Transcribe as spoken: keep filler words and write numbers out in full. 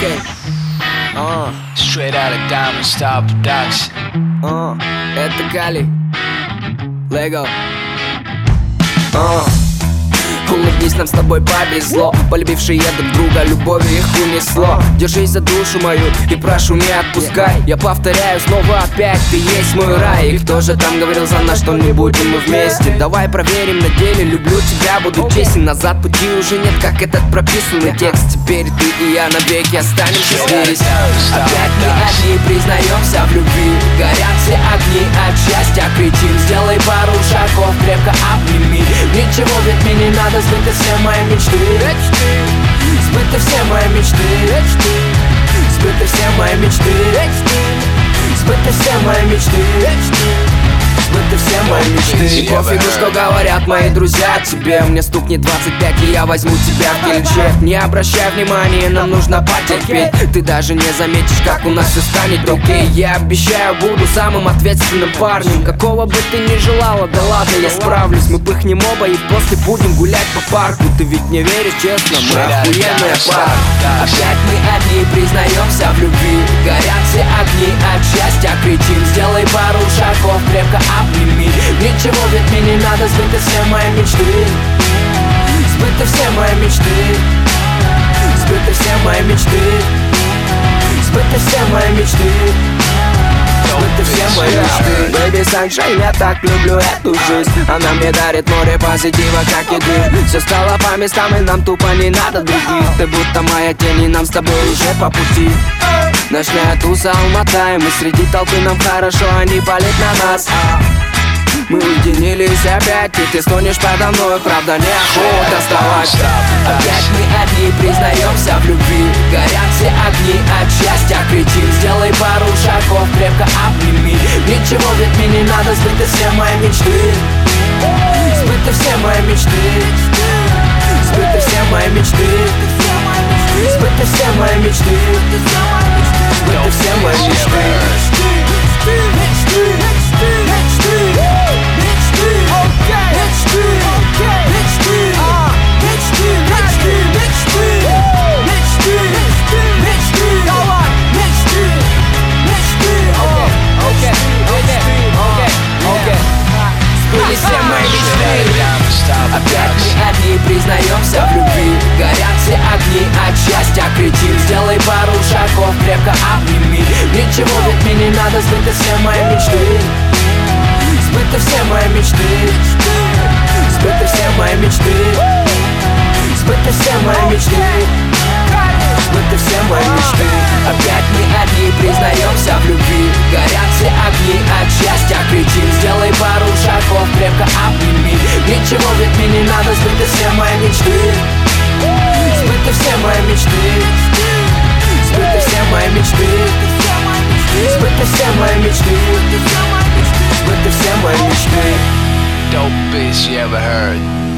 окей. Uh. Straight out of Diamond Star Production. Uh. Это Кали Лего. uh. Улыбнись, нам с тобой повезло. Полюбившие друг друга, любовью их унесло. Держись за душу мою и прошу, не отпускай. Я повторяю снова опять, ты есть мой рай. И кто же там говорил за нас, что не будем мы вместе? Давай проверим на деле, люблю тебя, буду честен. Назад пути уже нет, как этот прописанный текст. Теперь ты и я навеки останемся здесь. Опять мы одни признаемся в любви. Горят все огни от счастья, кричим. Сделай пару шагов, крепко обними. Ничего ведь мне не надо, сбыты все мои мечты. Сбыты все мои мечты. Сбыты все мои мечты. Сбыты все мои мечты. Сбыты все мои мечты. И пофигу, что говорят мои друзья тебе. Мне стукнет двадцать пять, и я возьму тебя в келече. Не обращай внимания, нам нужно потерпеть. Ты даже не заметишь, как у нас все станет окей. Я обещаю, буду самым ответственным парнем. Какого бы ты ни желала, да ладно, я справлюсь. Мы пыхнем оба и после будем гулять по парку. Ты ведь не веришь, честно, мы охуенная пара. Опять мы одни признаемся в любви. Горят все огни от счастья, кричим. Сделай пару шагов, крепко обними. Ничего ведь мне не надо, сбыты все мои мечты. Сбыты все мои мечты. Сбыты все мои мечты. Сбыты все мои мечты. Сбыты все мои мечты. Baby Sunshine, я так люблю эту жизнь. Она мне дарит море позитива, как и дым. Все стало по местам, и нам тупо не надо других. Ты будто моя тень, и нам с тобой уже по пути. Ночная туса Алмата, и мы среди толпы, нам хорошо, они палят на нас. Мы уединились опять, и ты стонешь подо мной, правда неохота вставать. Опять мы одни признаемся в любви. Горят все огни от счастья, кричим. Сделай пару шагов, крепко обними. Ничего ведь мне не надо, сбыты все мои мечты. Сбыты все мои мечты. Сбыты все мои мечты. Сбыты все мои мечты. Сбыты все мои мечты. Опять мы одни признаемся в любви. Горят все огни от счастья, кричим. Сделай пару шагов, крепко обними. Ничего ведь мне не надо, сбыты все мои мечты. Сбыты все мои мечты. Сбыты все мои мечты. Сбыты все мои мечты. Сбыты все мои мечты. Опять мы одни признаемся в любви. Горят все огни от счастья, кричим. Сделай пару шагов, крепко обними. Ничего ведь мне не надо, сбыты все мои мечты. Сбыты все мои мечты. Сбыты все мои мечты. Сбыты все мои мечты. Сбыты все мои мечты. Dope bitch you ever heard.